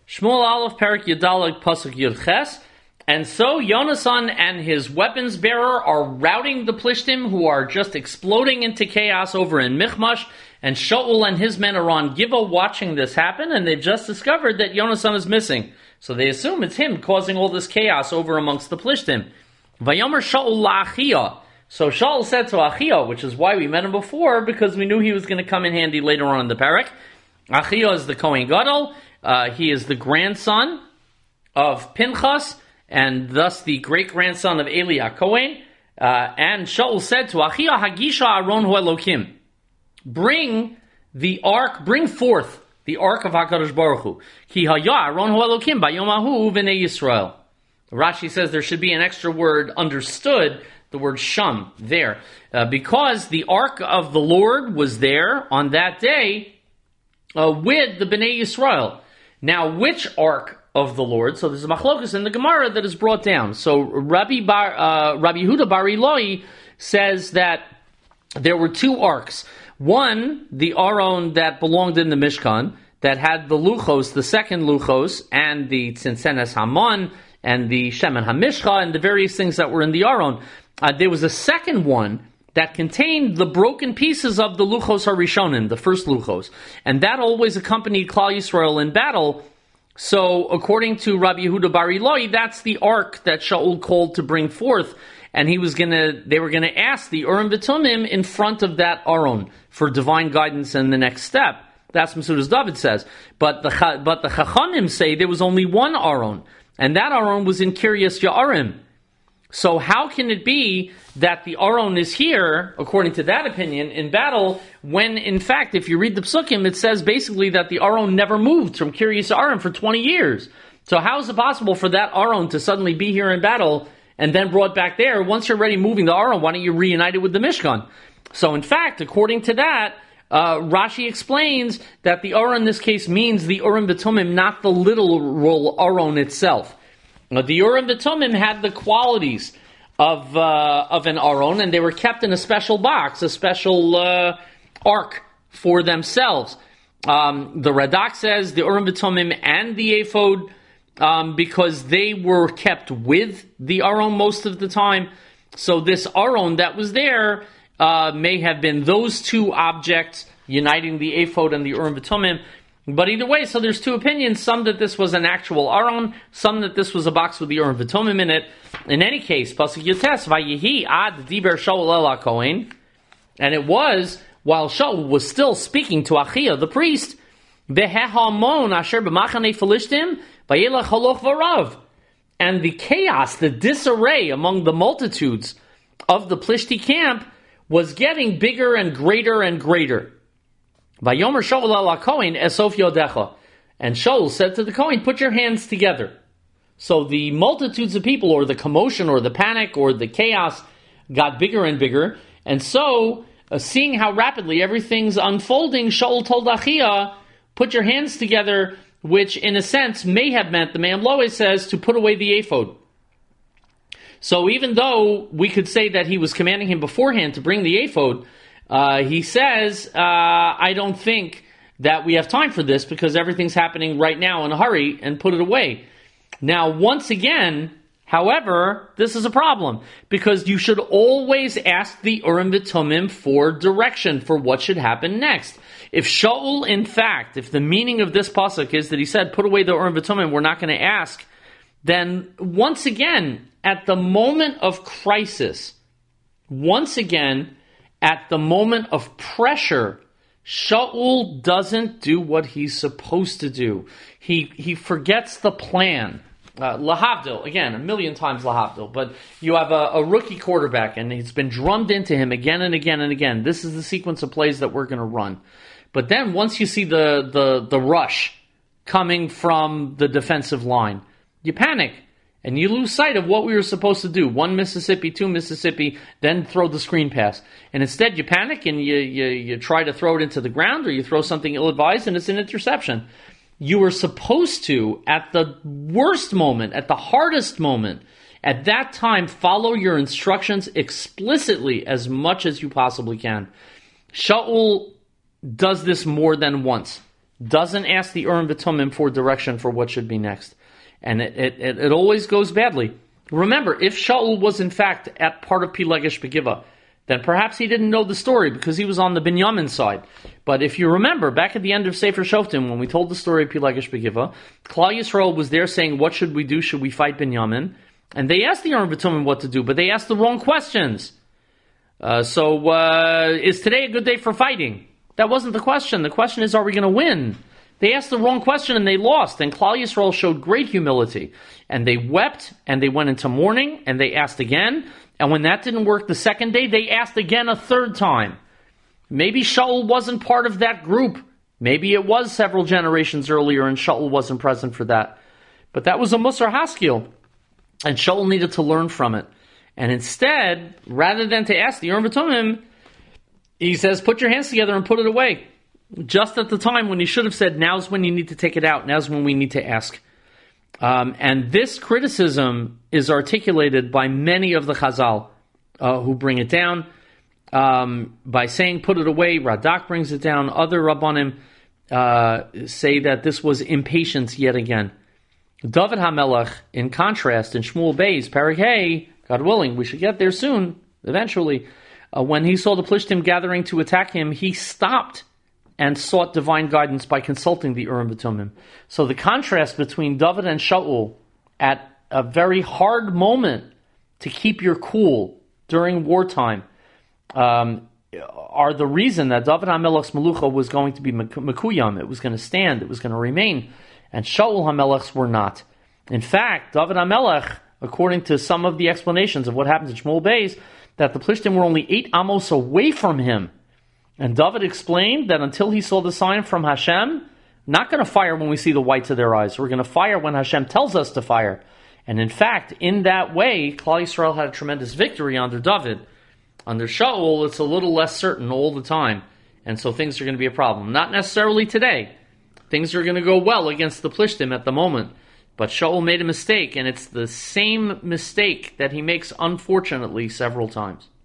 Shmuel Aleph Perik Yudalag Pasuk Yud Ches. And so Yonasan and his weapons bearer are routing the Plishtim, who are just exploding into chaos over in Michmash. And Shaul and his men are on Gibeah watching this happen, and they've just discovered that Yonasan is missing. So they assume it's him causing all this chaos over amongst the Plishtim. Vayomer Shaul la'Achia. So Shaul said to Achia, which is why we met him before, because we knew he was going to come in handy later on in the parak. Achia is the Kohen Gadol. He is the grandson of Pinchas, and thus the great-grandson of Eli HaKohen. And Shaul said to Achia, Hagisha Aron Hu Elokim. Bring forth the ark of HaKadosh Baruch Hu. Ki haya Aron Hu Elokim bayom hahu v'nei Yisrael. Rashi says there should be an extra word understood, the word sham, there. Because the ark of the Lord was there on that day with the Bnei Yisrael. Now, which ark of the Lord? So there's a machlokus in the Gemara that is brought down. So Rabbi Yehuda Bar Eloi says that there were two arks. One, the Aron that belonged in the Mishkan, that had the Luchos, the second Luchos, and the Tzinsenes Haman, and the Shemen HaMishcha, and the various things that were in the Aron. There was a second one that contained the broken pieces of the Luchos HaRishonim, the first Luchos. And that always accompanied Klal Yisrael in battle. So, according to Rabbi Yehuda Bar Eloi, that's the ark that Shaul called to bring forth. And they were gonna ask the Urim V'Tumim in front of that Aron for divine guidance in the next step. That's Masudas David says. But the Chachamim say there was only one Aron, and that Aron was in Kiryas Ya'arim. So how can it be that the Aron is here, according to that opinion, in battle, when in fact, if you read the Psukim, it says basically that the Aron never moved from Kiryas Ya'arim for 20 years. So how is it possible for that Aron to suddenly be here in battle and then brought back there? Once you're already moving the Aron, why don't you reunite it with the Mishkan? So in fact, according to that, Rashi explains that the Aron in this case means the Urim V'Tumim, not the literal Aron itself. The Urim V'Tumim had the qualities of an Aron, and they were kept in a special box, a special ark for themselves. The Radak says the Urim V'Tumim and the ephod, because they were kept with the Aron most of the time. So this Aron that was there may have been those two objects uniting the ephod and the Urim V'Tumim. But either way, so there's two opinions. Some that this was an actual Aron, some that this was a box with the Urim V'Tumim in it. In any case, Pasuk Yotes, Vayehi ad diber Shaul el HaKohen, and it was while Shaul was still speaking to Achia the priest, Behehamon asher b'machane Philishtim vayelach haloch v'rav, and the chaos, the disarray among the multitudes of the Plishti camp was getting bigger and greater and greater. Vayomer Shaul el HaKohen esof yodecha, and Shaul said to the Kohen, put your hands together. So the multitudes of people, or the commotion, or the panic, or the chaos got bigger and bigger, and so, seeing how rapidly everything's unfolding, Shaul told Achia, put your hands together, which in a sense may have meant, the Me'am Loeh says, to put away the ephod. So even though we could say that he was commanding him beforehand to bring the ephod, he says, I don't think that we have time for this because everything's happening right now in a hurry, and put it away. Now, once again, however, this is a problem, because you should always ask the Urim V'Tumim for direction for what should happen next. If Shaul, in fact, if the meaning of this pasuk is that he said, put away the Urim V'Tumim, we're not going to ask, then once again, at the moment of crisis, once again, at the moment of pressure, Shaul doesn't do what he's supposed to do. He forgets the plan. Lahavdil, again, a million times lahavdil, but you have a rookie quarterback, and it's been drummed into him again and again and again. This is the sequence of plays that we're going to run. But then once you see the rush coming from the defensive line, you panic, and you lose sight of what we were supposed to do. 1 Mississippi, 2 Mississippi, then throw the screen pass. And instead you panic and you try to throw it into the ground, or you throw something ill-advised and it's an interception. You were supposed to, at the worst moment, at the hardest moment, at that time, follow your instructions explicitly as much as you possibly can. Shaul does this more than once. doesn't ask the Urim V'Tumim for direction for what should be next. And it always goes badly. Remember, if Shaul was in fact at part of Pilegesh Begiva, then perhaps he didn't know the story because he was on the Binyamin side. But if you remember, back at the end of Sefer Shoftim, when we told the story of Pilegesh Begiva, Klal Yisrael was there saying, what should we do? Should we fight Binyamin? And they asked the Urim V'Tumim what to do, but they asked the wrong questions. So is today a good day for fighting? That wasn't the question. The question is, are we going to win? They asked the wrong question and they lost. And Klal Yisrael showed great humility. And they wept and they went into mourning and they asked again. And when that didn't work the second day, they asked again a third time. Maybe Shaul wasn't part of that group. Maybe it was several generations earlier and Shaul wasn't present for that. But that was a Musar Haskell. And Shaul needed to learn from it. And instead, rather than to ask the Urim V'Tumim, he says, put your hands together and put it away. Just at the time when he should have said, now's when you need to take it out. Now's when we need to ask. And this criticism is articulated by many of the Chazal who bring it down by saying, put it away. Radak brings it down. Other Rabbanim say that this was impatience yet again. David HaMelech, in contrast, in Shmuel Beis, Perek Hey, God willing, we should get there soon, eventually. When he saw the Plishtim gathering to attack him, he stopped and sought divine guidance by consulting the Urim V'Tumim. So the contrast between David and Shaul at a very hard moment to keep your cool during wartime are the reason that David HaMelech's Melucha was going to be Mekuyam. It was going to stand, it was going to remain. And Shaul HaMelech's were not. In fact, David HaMelech, according to some of the explanations of what happened to Shmuel Beis, that the Plishtim were only 8 amos away from him. And David explained that until he saw the sign from Hashem, not going to fire when we see the whites of their eyes. We're going to fire when Hashem tells us to fire. And in fact, in that way, Klal Yisrael had a tremendous victory under David. Under Shaul, it's a little less certain all the time. And so things are going to be a problem. Not necessarily today. Things are going to go well against the Plishtim at the moment. But Shaul made a mistake, and it's the same mistake that he makes, unfortunately, several times.